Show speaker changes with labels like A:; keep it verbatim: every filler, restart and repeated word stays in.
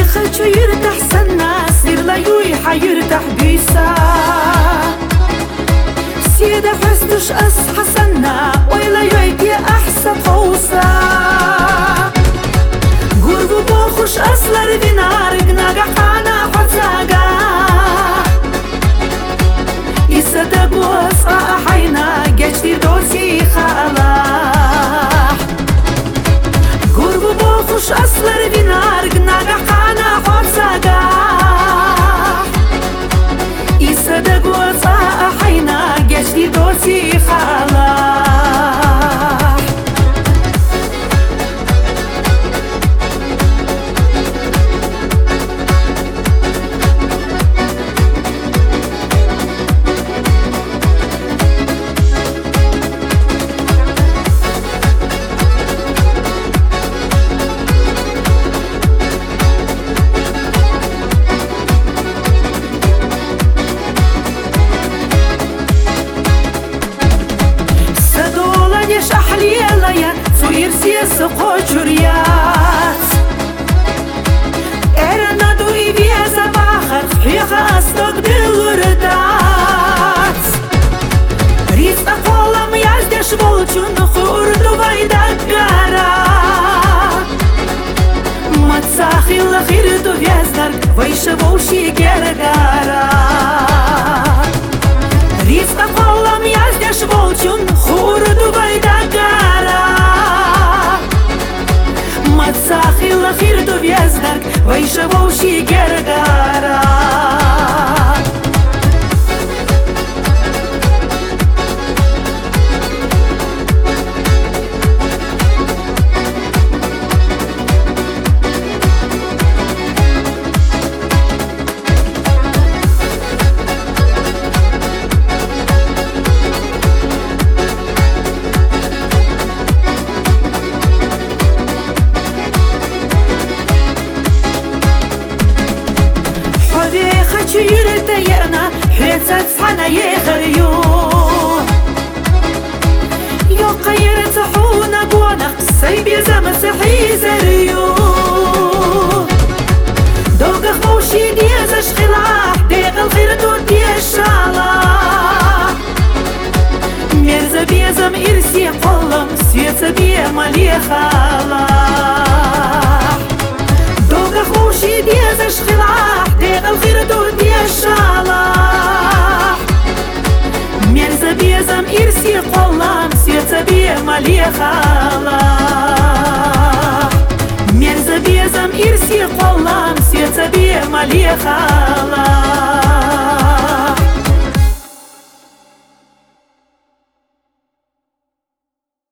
A: хочу يرتاح سنة سير لا يويح يرتاح بيسا سيدة حسدش أصحى سنة ويلا يويتي أحسن خوسا قربو بوخش أصلر دينار قناقا حانا حتاقا يسدق وصا حينا جشتي دوسي خالاح قربو بوخش أصلر دينار قناقا حانا حتاقا يسدق وصا حينا جشتي دوسي خالاح أحليليا صوير سياسة قوشوريات إرنا دو إبيازا باخر حيخا أصدق بالوردات ريس أقولم يزدش волчун خورد وبيدك قارا متساخل خير دو вяздарк ويش волشي гергара ريس أقولم يزدش волчун خورد Сахила хирду вяздарк, вайша волши гергара. хочу يرتا يرنا حيتات صحنا يخريو يو قيرت حونا قوانا سيبي زما سحي زريو دوغ خوشي ديزاش خلاح ديغ الخير دون ديشالا ميرزا بيزم إرسي قلم سيتا بيما ليخالا دوغ خوشي ديزاش خلاح ديغ الخير دون بيزم إرسي قلم سيتا بيما ليخالا مرزا بيزم إرسي قلم سيتا بيما ليخالا